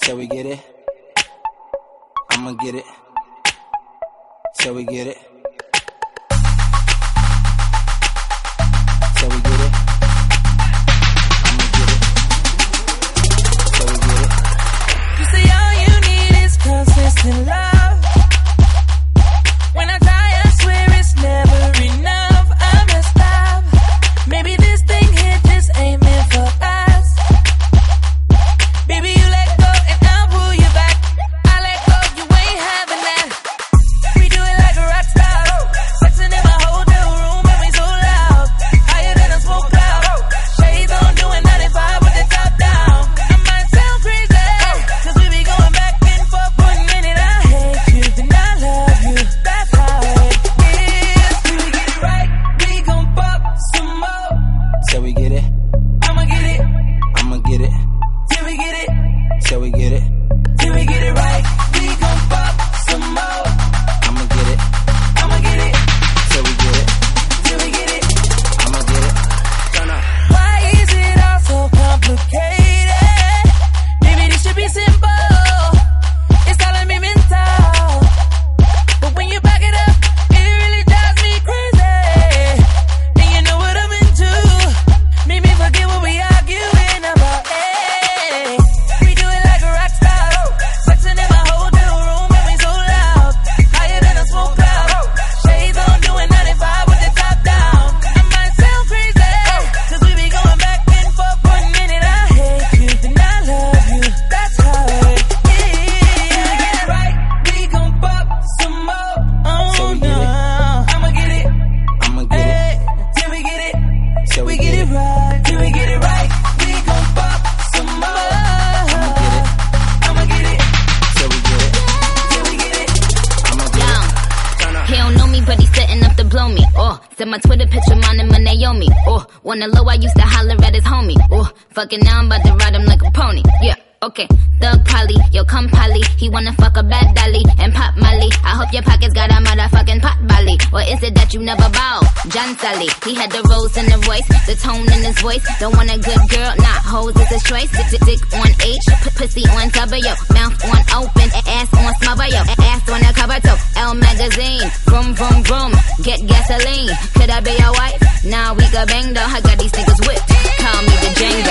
Till we get it, I'ma get it. Till we get it. Till we get it, I'ma get it. Till we get it. You say all you need is consistent love. When I try, I swear it's never enough. I messed up. Maybe this thing here just ain't meant for us. Baby, you let go and I'll pull you back. I let go, you ain't having that. We do it like a rock star. Sexing in my hotel room and we so loud. Higher than a smoke cloud. Shades on, doing 95 with the top down. I might sound crazy, cause we be going back and forth for a minute. I hate you, then I love you. That's how it is. Till we get it right, we gon' pop some more. Till we get it, I'ma get it. I'ma get it. Till we get it. Till we get it, Till we get it right, we gon' pop some more. I'ma get it. I'ma get it. Till we get it, Till we get it. I'ma get it. Turn up. Why is it all so complicated? Maybe this should be simple. It's all a mental. But when you back it up, it really drives me crazy. And you know what I'm into. Made me forget what we arguing about. Hey, we do it like a rock star. Sexing in my hotel room and we so loud. Higher than a smoke cloud. Shades on, doing 95 with the top down. I might sound crazy, cause we be going back and forth for a minute. I hate you, then I love you. That's how it is. Till we get it right, we gon' pop some more. Till Oh we get no, it. I'ma get it. I'ma get it. Hey, till we get it. Till We get it right. Till we get it right, we gon' pop some more. I'ma get it. Till we get it, Till we get it. I'ma get it. Turn up. He don't know me, but he's setting up to blow me. Oh, send my Twitter picture, mine and my Naomi. Oh, wanna low, I used to holler at his homie. Oh, fucking now I'm about to ride him like a pony. Yeah, okay. Thug Polly, yo come Polly. He wanna fuck a bad dolly and pop Molly. I hope your pockets got a motherfucking pot belly. Or is it that you never bow? John Sally, he had the rose in the voice, the tone in his voice. Don't want a good girl, nah, hoes is his choice. Dick on H, pussy on W, mouth on open, ass on smother, yo, ass on a cover toe. L magazine, vroom vroom vroom, get gasoline. Could I be your wife? Nah, we could bang though. I got these niggas whipped. Call me the Django.